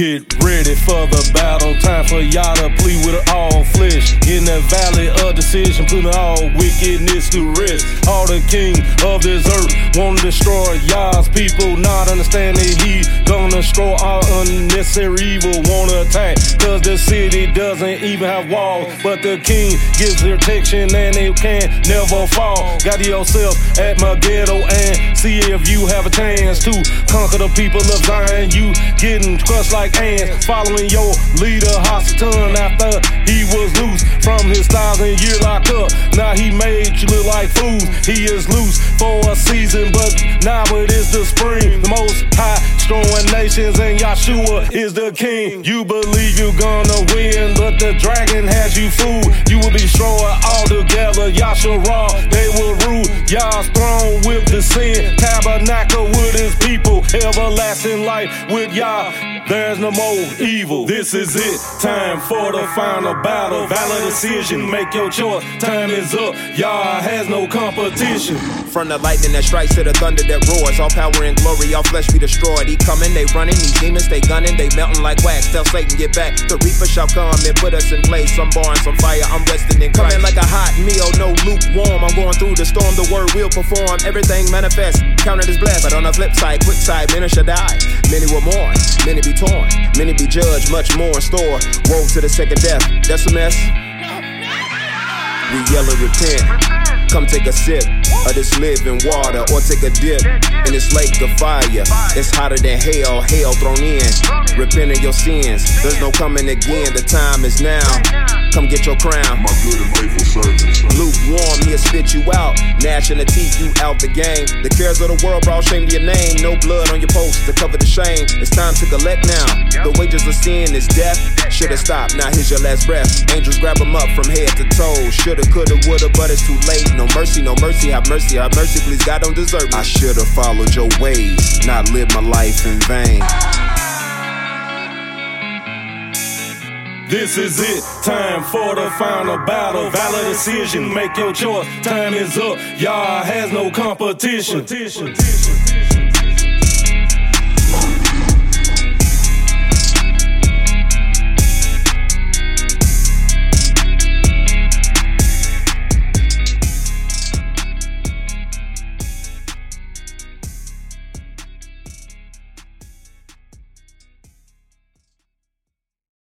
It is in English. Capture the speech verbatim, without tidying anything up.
Get ready for the battle, time for y'all to plead with all flesh. In the valley of decision, putting all wickedness to rest. All the king of this earth wanna destroy y'all's people, not understanding he gonna destroy all unnecessary evil, wanna attack. Cause the city doesn't even have walls, but the king gives protection and it can never fall. Got yourself at my ghetto and see if you have a chance to conquer the people of Zion. You getting crushed like ants, following your leader Hasatan after he was loose from his thousand year lockup. Now he made you look like fools. He is loose for a season, but now it is the spring. The most high destroying nations and Yahshua is the king. You believe you're gonna win, but the dragon has you fooled. You will be destroyed altogether. Yahshua, they will rule Yah's throne with the sin, tabernacle with his people, everlasting life with Yah. There's no more evil. This is it. Time for the final battle. Valid decision. Make your choice. Time is up. Yah has no competition. From the lightning that strikes to the thunder that roars, all power and glory, all flesh be destroyed. He coming, they running, these demons they gunning, they melting like wax. Tell Satan get back. The reaper shall come and put us in place. Some bar and some fire. I'm resting in Christ. Coming like a hot meal, no lukewarm. I'm going through the storm. The word will perform. Everything manifests. Counted as blessed. But on the flip side, quick side, many shall die. Many will mourn. Many be torn. Many be judged, much more in store. Woe to the second death, that's a mess. We yell and repent. Come take a sip of this living water, or take a dip in this lake of fire. It's hotter than hell, hell thrown in. Repent of your sins, there's no coming again. The time is now. Come get your crown. My good and faithful servants. Lukewarm, he'll spit you out. Gnashing the teeth, you out the game. The cares of the world brought shame to your name. No blood on your post to cover the shame. It's time to collect now. The wages of sin is death. Should've stopped, now here's your last breath. Angels grab him up from head to toe. Shoulda, coulda, woulda, but it's too late. No mercy, no mercy, have mercy, have mercy. Please, God don't deserve me. I should've followed your ways, not lived my life in vain. This is it. Time for the final battle. Valid decision. Make your choice. Time is up. Yah has no competition.